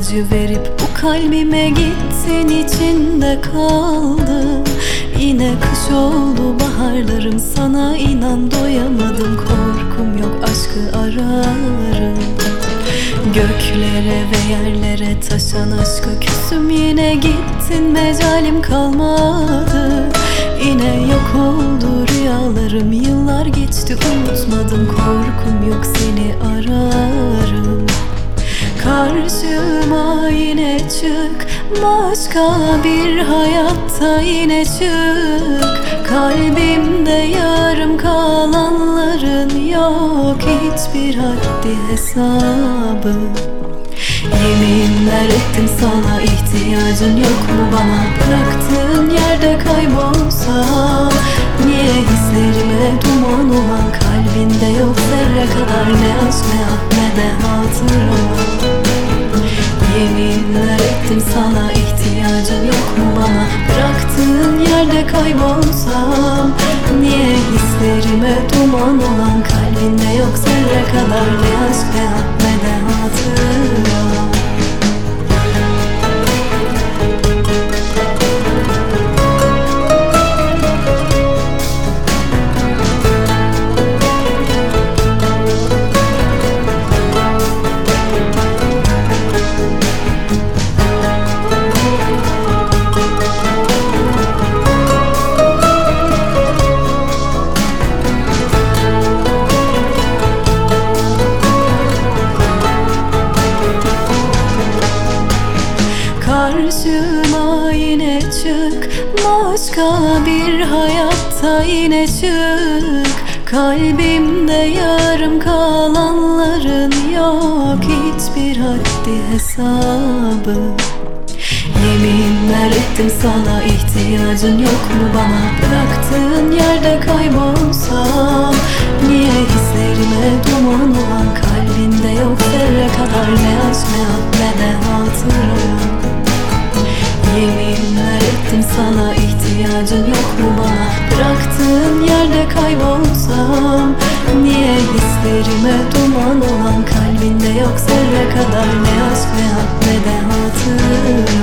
acı verip bu kalbime gittin, içinde kaldım. Yine kış oldu baharlarım, sana inan doyamadım. Korkum yok, aşkı ararım. Göklere ve yerlere taşan aşka küsüm, yine gittin, mecalim kalmadı. Yine yok oldu rüyalarım, yıllar geçti unutmadım. Korkum yok, seni ararım. Karşıma yine çık, başka bir hayatta yine çık. Kalbimde yarım kalanların yok hiçbir haddi hesabı. Yeminler ettim sana, ihtiyacın yok mu bana? Bıraktığın yerde kaybolsam, niye hislerime duman olan kalbinde yok zerre kadar ne aşk ne ah ne de hatıra. Yeminler ettim sana, ihtiyacın yok mu bana? Bıraktığın yerde kaybolsam, niye hislerime duman olan kalbinde yok zerre kadar ne aşk ne ah ne de hatıra. Karşıma yine çık, başka bir hayatta yine çık. Kalbimde yarım kalanların yok hiçbir haddi hesabı. Yeminler ettim sana, ihtiyacın yok mu bana? Bıraktığın yerde kaybolsam, niye hislerime duman olan kalbinde yok zerre kadar ne aşk ne ah ne de hatıra. Yeminler ettim sana, ihtiyacın yok mu bana? Bıraktığın yerde kaybolsam, niye hislerime duman olan kalbinde yok zerre kadar ne aşk ne ah ne de hatıra.